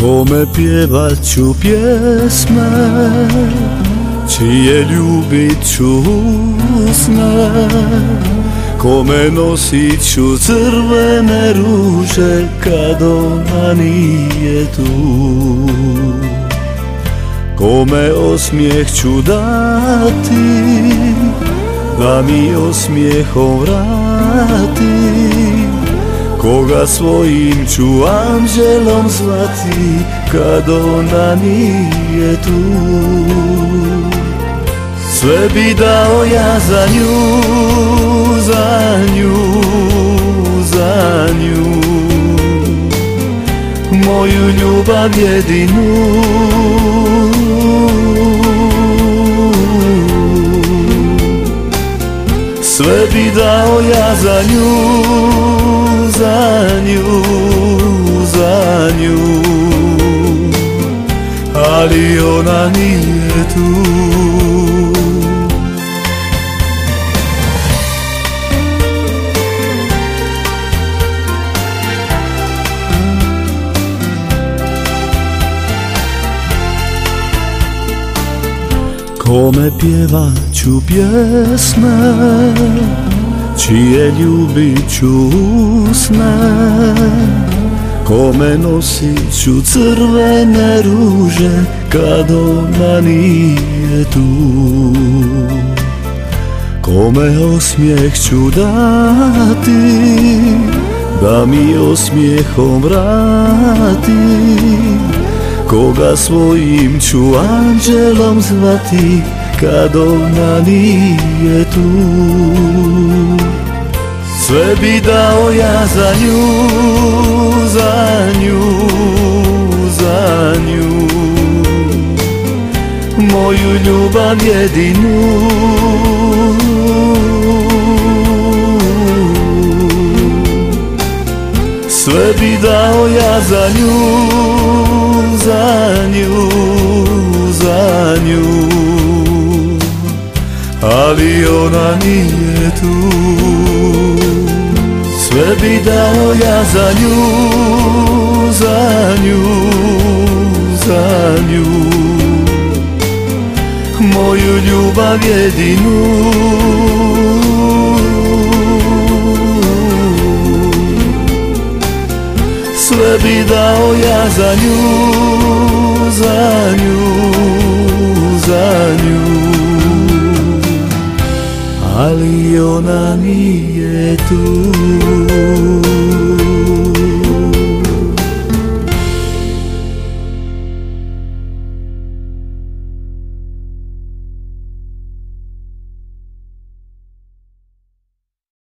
Kome pjevat ću pjesme, čije ljubit ću usne, kome nosit ću crvene ruže kad ona nije tu. Kome osmijeh ću dati, da mi osmijehom vrati, koga svojim ću anđelom zvati kad ona nije tu. Sve bi dao ja za nju, za nju, za nju, moju ljubav jedinu. Sve bi dao ja za nju, za nju, za nju, ali ona nije tu. Kome pjevat ću pjesme, čije ljubit ću usne, kome nosit ću crvene ruže kad ona nije tu. Kome osmijeh ću dati, da mi osmijehom vrati, koga svojim ću anđelom zvati kad ona nije tu. Sve bi dao ja za nju, za nju, za nju, moju ljubav jedinu. Sve bi dao ja za nju, za nju, za nju, ali ona nije tu. Sve bi dao ja za nju, za nju, za nju, moju ljubav jedinu. Sve bi dao ja za nju, za nju, za nju, ali ona nije tu.